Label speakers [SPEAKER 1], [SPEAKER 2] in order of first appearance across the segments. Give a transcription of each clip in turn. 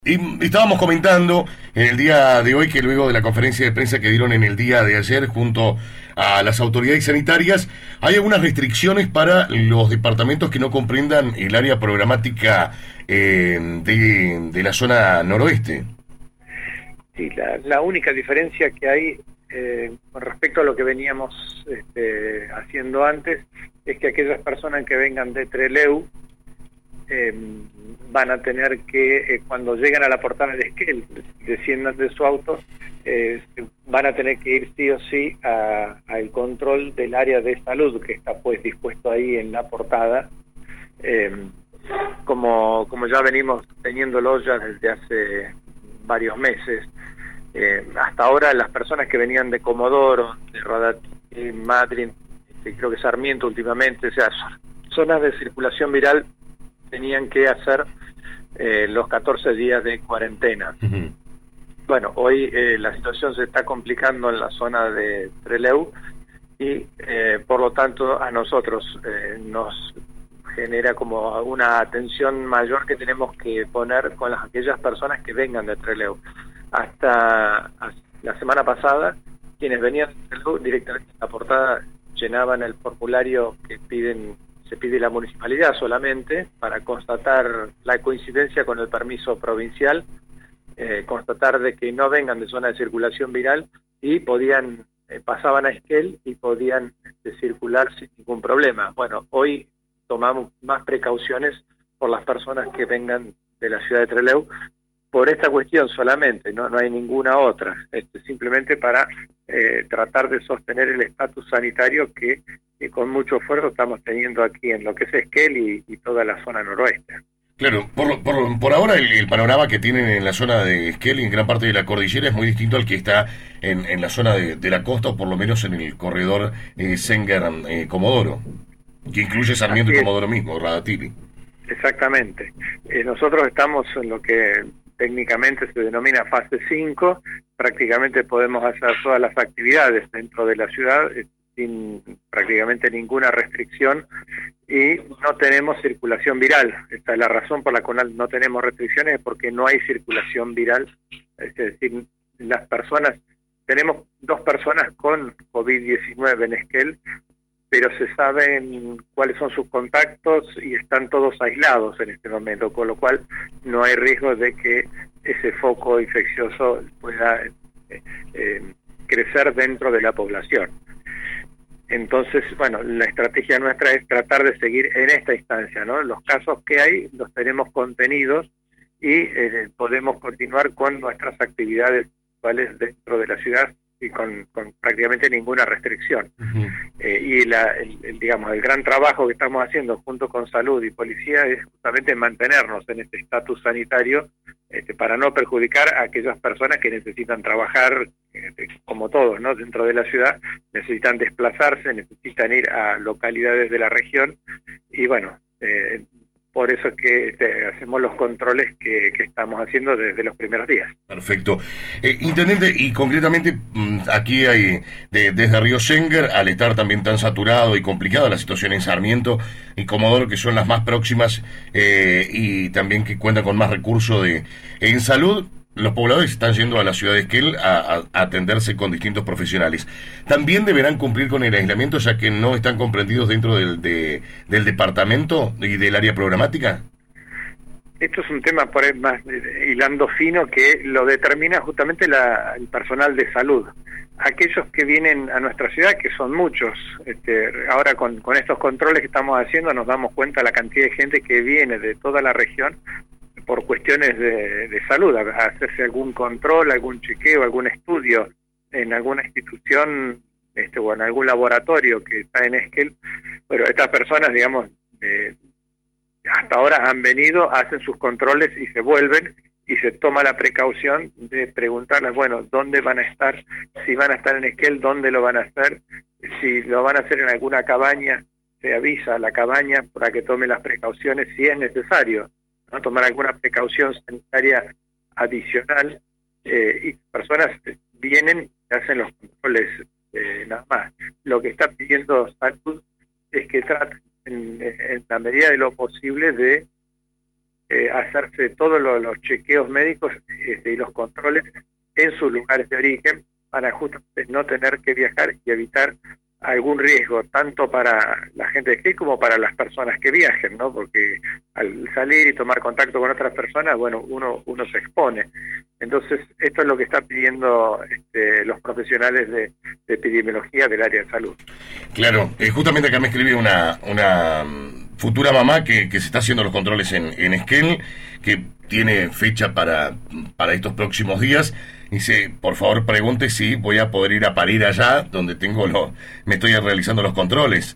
[SPEAKER 1] Y estábamos comentando en el día de hoy que luego de la conferencia de prensa que dieron en el día de ayer junto a las autoridades sanitarias, hay algunas restricciones para los departamentos que no comprendan el área programática de la zona noroeste.
[SPEAKER 2] Sí, la única diferencia que hay con respecto a lo que veníamos haciendo antes es que aquellas personas que vengan de Trelew eh, van a tener que, cuando llegan a la portada de Esquel, desciendan de su auto, van a tener que ir sí o sí al control del área de salud que está pues dispuesto ahí en la portada, eh, como ya venimos teniéndolo ya desde hace varios meses. Hasta ahora las personas que venían de Comodoro, de Rodatí, Madryn, creo que Sarmiento últimamente, o sea, zonas de circulación viral, tenían que hacer los 14 días de cuarentena.
[SPEAKER 1] Ujú.
[SPEAKER 2] Bueno, hoy la situación se está complicando en la zona de Trelew y por lo tanto a nosotros nos genera como una atención mayor que tenemos que poner con aquellas personas que vengan de Trelew. Hasta la semana pasada, quienes venían de Trelew directamente en la portada llenaban el formulario que se pide la municipalidad solamente para constatar la coincidencia con el permiso provincial, constatar de que no vengan de zona de circulación viral y podían pasaban a Esquel y podían circular sin ningún problema. Bueno, hoy tomamos más precauciones por las personas que vengan de la ciudad de Trelew por esta cuestión solamente, no hay ninguna otra, simplemente para tratar de sostener el estatus sanitario que con mucho esfuerzo estamos teniendo aquí en lo que es Esquel y toda la zona noroeste.
[SPEAKER 1] Claro, por ahora el panorama que tienen en la zona de Esquel y en gran parte de la cordillera es muy distinto al que está en la zona de la costa, o por lo menos en el corredor Sengar-Comodoro, que incluye Sarmiento
[SPEAKER 2] Así
[SPEAKER 1] y
[SPEAKER 2] es,
[SPEAKER 1] Comodoro mismo, Radatili.
[SPEAKER 2] exactamente. Nosotros estamos en lo que técnicamente se denomina fase 5, prácticamente podemos hacer todas las actividades dentro de la ciudad sin prácticamente ninguna restricción y no tenemos circulación viral. Esta es la razón por la cual no tenemos restricciones, porque no hay circulación viral, es decir, las personas, tenemos 2 personas con COVID-19 en Esquel, pero se saben cuáles son sus contactos y están todos aislados en este momento, con lo cual no hay riesgo de que ese foco infeccioso pueda crecer dentro de la población. Entonces, bueno, la estrategia nuestra es tratar de seguir en esta instancia, ¿no? Los casos que hay los tenemos contenidos y podemos continuar con nuestras actividades actuales dentro de la ciudad y con prácticamente ninguna restricción.
[SPEAKER 1] Ujú.
[SPEAKER 2] Y digamos, el gran trabajo que estamos haciendo junto con salud y policía es justamente mantenernos en este estatus sanitario para no perjudicar a aquellas personas que necesitan trabajar, como todos, ¿no? Dentro de la ciudad, necesitan desplazarse, necesitan ir a localidades de la región y bueno, por eso es que hacemos los controles que estamos haciendo desde los primeros días.
[SPEAKER 1] Perfecto. Intendente, y concretamente aquí hay, desde Río Sengar, al estar también tan saturado y complicada la situación en Sarmiento y Comodoro, que son las más próximas y también que cuentan con más recursos en salud, los pobladores están yendo a la ciudad de Esquel a atenderse con distintos profesionales. ¿También deberán cumplir con el aislamiento, ya que no están comprendidos dentro del departamento y del área programática?
[SPEAKER 2] Esto es un tema por ahí más hilando fino que lo determina justamente el personal de salud. Aquellos que vienen a nuestra ciudad, que son muchos, ahora con estos controles que estamos haciendo nos damos cuenta la cantidad de gente que viene de toda la región por cuestiones de salud, a hacerse algún control, algún chequeo, algún estudio en alguna institución o en algún laboratorio que está en Esquel. Pero estas personas, digamos, hasta ahora han venido, hacen sus controles y se vuelven y se toma la precaución de preguntarles, bueno, ¿dónde van a estar? Si van a estar en Esquel, ¿dónde lo van a hacer? Si lo van a hacer en alguna cabaña, se avisa a la cabaña para que tome las precauciones si es necesario, ¿no? Tomar alguna precaución sanitaria adicional y personas vienen y hacen los controles nada más. Lo que está pidiendo salud es que traten en la medida de lo posible de hacerse todos los chequeos médicos y los controles en sus lugares de origen para justamente no tener que viajar y evitar algún riesgo, tanto para la gente de esquí como para las personas que viajen, ¿no? Porque al salir y tomar contacto con otras personas, bueno, uno se expone. Entonces, esto es lo que están pidiendo los profesionales de epidemiología del área de salud.
[SPEAKER 1] Claro, justamente acá me escribe una futura mamá que se está haciendo los controles en Esquel, que tiene fecha para estos próximos días. Dice, por favor, pregunte si voy a poder ir a parir allá, donde me estoy realizando los controles.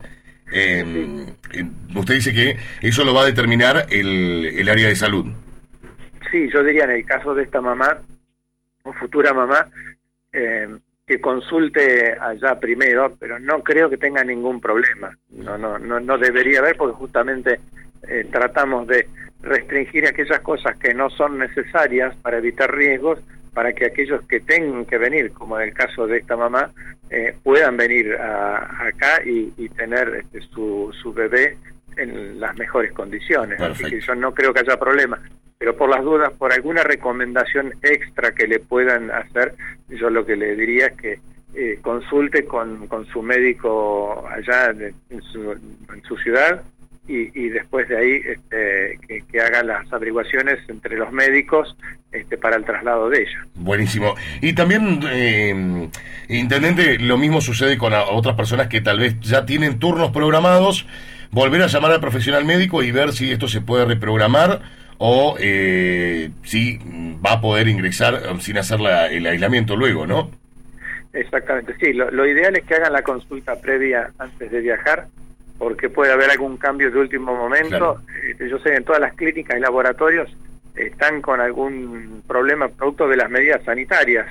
[SPEAKER 1] Usted dice que eso lo va a determinar el área de salud.
[SPEAKER 2] Sí, yo diría en el caso de esta mamá, o futura mamá, que consulte allá primero, pero no creo que tenga ningún problema. No debería haber, porque justamente tratamos de restringir aquellas cosas que no son necesarias para evitar riesgos, para que aquellos que tengan que venir, como en el caso de esta mamá, puedan venir acá y tener su bebé en las mejores condiciones.
[SPEAKER 1] Perfecto.
[SPEAKER 2] Así que yo no creo que haya problema. Pero por las dudas, por alguna recomendación extra que le puedan hacer, yo lo que le diría es que consulte con su médico allá en su ciudad, y después de ahí que haga las averiguaciones entre los médicos para el traslado de ella.
[SPEAKER 1] Buenísimo. Y también, intendente, lo mismo sucede con otras personas que tal vez ya tienen turnos programados, volver a llamar al profesional médico y ver si esto se puede reprogramar o si va a poder ingresar sin hacer el aislamiento luego, ¿no?
[SPEAKER 2] Exactamente, sí. Lo ideal es que hagan la consulta previa antes de viajar, porque puede haber algún cambio de último momento.
[SPEAKER 1] Claro.
[SPEAKER 2] Yo sé que en todas las clínicas y laboratorios están con algún problema producto de las medidas sanitarias,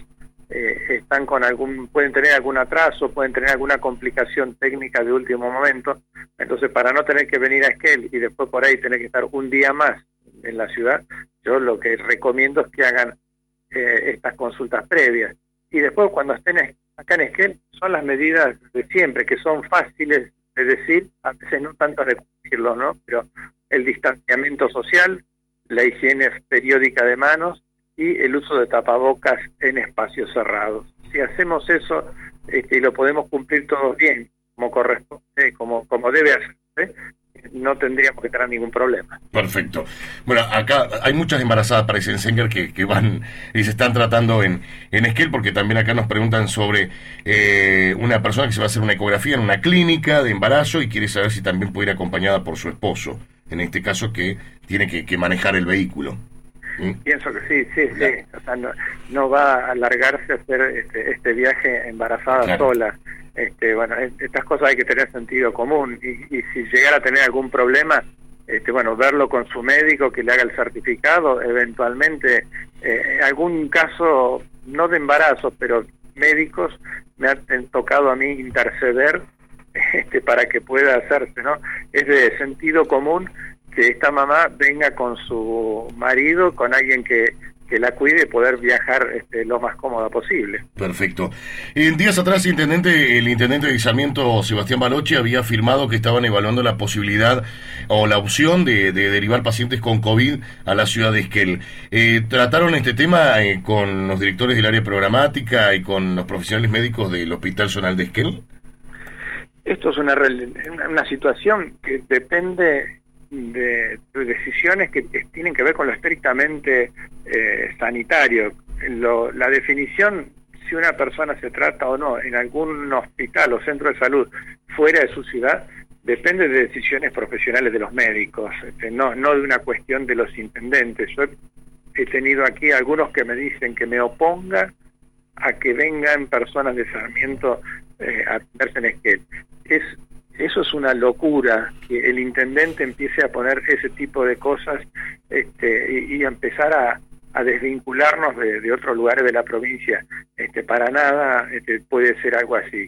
[SPEAKER 2] pueden tener algún atraso, pueden tener alguna complicación técnica de último momento. Entonces, para no tener que venir a Esquel y después por ahí tener que estar un día más en la ciudad, yo lo que recomiendo es que hagan estas consultas previas. Y después, cuando estén acá en Esquel, son las medidas de siempre, que son fáciles de decir, a veces no tanto de cumplirlo, ¿no? Pero el distanciamiento social, la higiene periódica de manos y el uso de tapabocas en espacios cerrados. Si hacemos eso y lo podemos cumplir todos bien, como corresponde, como debe hacerse, no tendríamos que tener ningún problema.
[SPEAKER 1] Perfecto. Bueno, acá hay muchas embarazadas, parece, Senger, que van y se están tratando en Esquel, porque también acá nos preguntan sobre una persona que se va a hacer una ecografía en una clínica de embarazo y quiere saber si también puede ir acompañada por su esposo, en este caso que tiene que manejar el vehículo.
[SPEAKER 2] Pienso que sí. O sea, no va a alargarse a hacer este viaje embarazada, claro, sola. Bueno, estas cosas hay que tener sentido común, y si llegara a tener algún problema, verlo con su médico, que le haga el certificado, eventualmente, algún caso, no de embarazo, pero médicos, me han tocado a mí interceder para que pueda hacerse, ¿no? Es de sentido común que esta mamá venga con su marido, con alguien que la cuide, y poder viajar lo más cómoda posible.
[SPEAKER 1] Perfecto. En días atrás, el intendente de Sarmiento, Sebastián Balochi, había afirmado que estaban evaluando la posibilidad o la opción de derivar pacientes con COVID a la ciudad de Esquel. ¿Trataron este tema con los directores del área programática y con los profesionales médicos del Hospital Zonal de Esquel?
[SPEAKER 2] Esto es una situación que depende de decisiones que tienen que ver con lo estrictamente sanitario. La definición, si una persona se trata o no en algún hospital o centro de salud fuera de su ciudad, depende de decisiones profesionales de los médicos, no de una cuestión de los intendentes. Yo he tenido aquí algunos que me dicen que me oponga a que vengan personas de Sarmiento a atenderse en Esquel. Eso es una locura, que el intendente empiece a poner ese tipo de cosas y a empezar a desvincularnos de otros lugares de la provincia. Para nada puede ser algo así.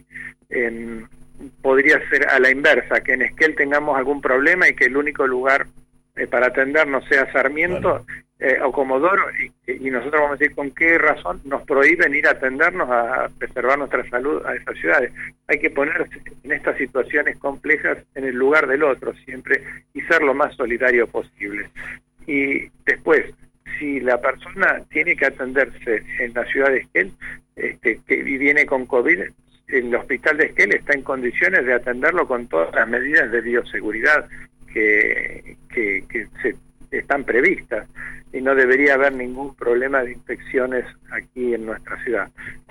[SPEAKER 2] Podría ser a la inversa, que en Esquel tengamos algún problema y que el único lugar para atendernos sea Sarmiento, o Comodoro, y nosotros vamos a decir con qué razón nos prohíben ir a atendernos, a preservar nuestra salud a esas ciudades. Hay que ponerse en estas situaciones complejas en el lugar del otro siempre y ser lo más solidario posible. Y después, si la persona tiene que atenderse en la ciudad de Esquel, que viene con COVID, el hospital de Esquel está en condiciones de atenderlo con todas las medidas de bioseguridad que se están previstas, y no debería haber ningún problema de infecciones aquí en nuestra ciudad.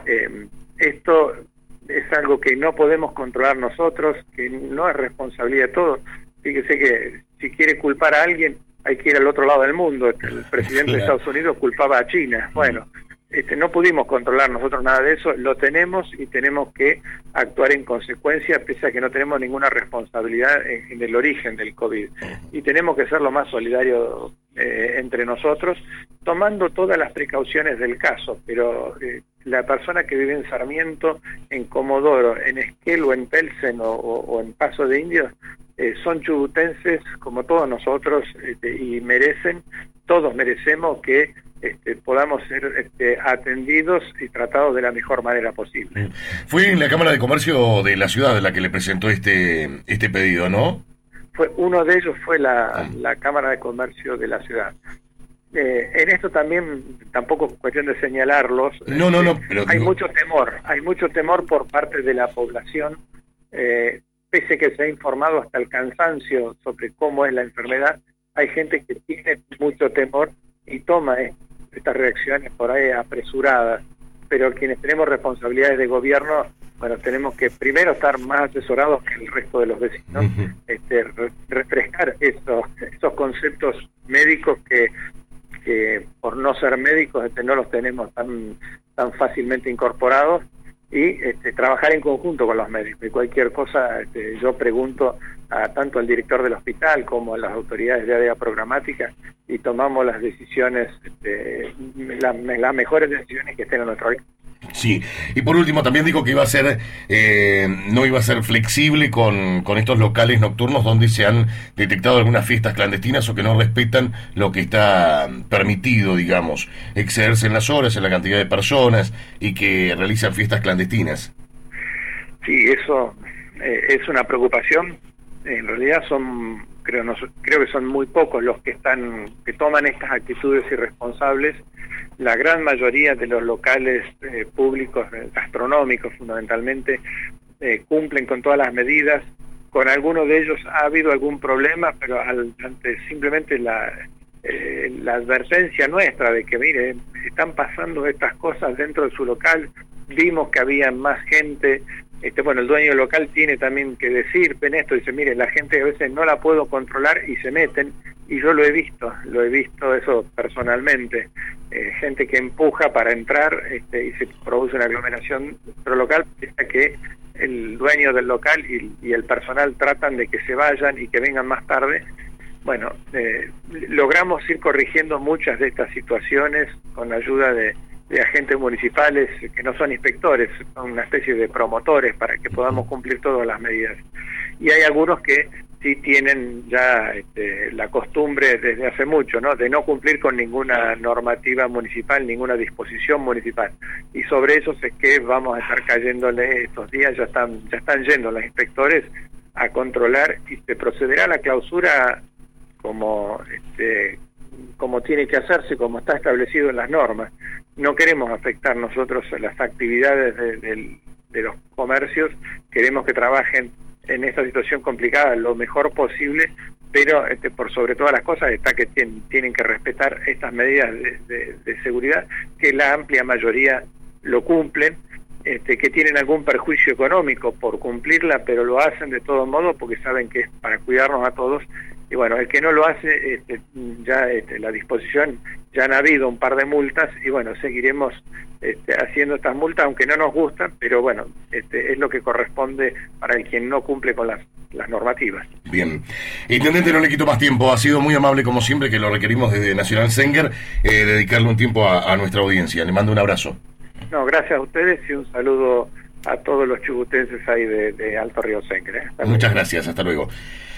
[SPEAKER 2] Esto es algo que no podemos controlar nosotros, que no es responsabilidad de todos. Fíjese que si quiere culpar a alguien, hay que ir al otro lado del mundo. El presidente de Estados Unidos culpaba a China. Bueno, no pudimos controlar nosotros nada de eso, lo tenemos y tenemos que actuar en consecuencia, pese a que no tenemos ninguna responsabilidad en el origen del COVID. Y tenemos que ser lo más solidarios entre nosotros, tomando todas las precauciones del caso, pero la persona que vive en Sarmiento, en Comodoro, en Esquel o en Pelsen o en Paso de Indios, son chubutenses como todos nosotros, y todos merecemos que podamos ser atendidos y tratados de la mejor manera posible.
[SPEAKER 1] Fue en la Cámara de Comercio de la ciudad la que le presentó este pedido, ¿no?
[SPEAKER 2] Uno de ellos fue la Cámara de Comercio de la ciudad. En esto también, tampoco es cuestión de señalarlos.
[SPEAKER 1] No, pero
[SPEAKER 2] hay mucho temor por parte de la población, pese que se ha informado hasta el cansancio sobre cómo es la enfermedad. Hay gente que tiene mucho temor y toma estas reacciones por ahí apresuradas, pero quienes tenemos responsabilidades de gobierno, bueno, tenemos que primero estar más asesorados que el resto de los vecinos, refrescar esos conceptos médicos que por no ser médicos no los tenemos tan fácilmente incorporados, y trabajar en conjunto con los médicos. Y cualquier cosa, yo pregunto tanto al director del hospital como a las autoridades de área programática, y tomamos las decisiones, las mejores decisiones que estén a nuestro alcance.
[SPEAKER 1] Sí, y por último también dijo que no iba a ser flexible con estos locales nocturnos donde se han detectado algunas fiestas clandestinas o que no respetan lo que está permitido, digamos, excederse en las horas, en la cantidad de personas, y que realizan fiestas clandestinas.
[SPEAKER 2] Sí, eso es una preocupación. En realidad creo que son muy pocos los que toman estas actitudes irresponsables. La gran mayoría de los locales públicos, gastronómicos fundamentalmente, cumplen con todas las medidas. Con algunos de ellos ha habido algún problema, pero ante simplemente la advertencia nuestra de que, mire, están pasando estas cosas dentro de su local, vimos que había más gente. Bueno, el dueño del local tiene también que decir en esto, dice, mire, la gente a veces no la puedo controlar y se meten, y yo lo he visto eso personalmente, gente que empuja para entrar, y se produce una aglomeración dentro del local, hasta que el dueño del local y el personal tratan de que se vayan y que vengan más tarde. Bueno, logramos ir corrigiendo muchas de estas situaciones con la ayuda de agentes municipales que no son inspectores, son una especie de promotores para que podamos cumplir todas las medidas. Y hay algunos que sí tienen ya la costumbre desde hace mucho, ¿no?, de no cumplir con ninguna normativa municipal, ninguna disposición municipal. Y sobre eso es que vamos a estar cayéndole estos días, ya están yendo los inspectores a controlar, y se procederá a la clausura como tiene que hacerse, como está establecido en las normas. No queremos afectar nosotros a las actividades de los comercios, queremos que trabajen en esta situación complicada lo mejor posible, pero por sobre todas las cosas está que tienen que respetar estas medidas de seguridad, que la amplia mayoría lo cumplen, que tienen algún perjuicio económico por cumplirla, pero lo hacen de todos modos porque saben que es para cuidarnos a todos. Y bueno, el que no lo hace, la disposición, ya han habido un par de multas, y bueno, seguiremos haciendo estas multas, aunque no nos gustan, pero bueno, es lo que corresponde para el quien no cumple con las normativas.
[SPEAKER 1] Bien. Intendente, no le quito más tiempo, ha sido muy amable como siempre, que lo requerimos desde Nacional Senger, dedicarle un tiempo a nuestra audiencia. Le mando un abrazo.
[SPEAKER 2] No, gracias a ustedes, y un saludo a todos los chubutenses ahí de Alto Río Senger.
[SPEAKER 1] Muchas gracias, hasta luego.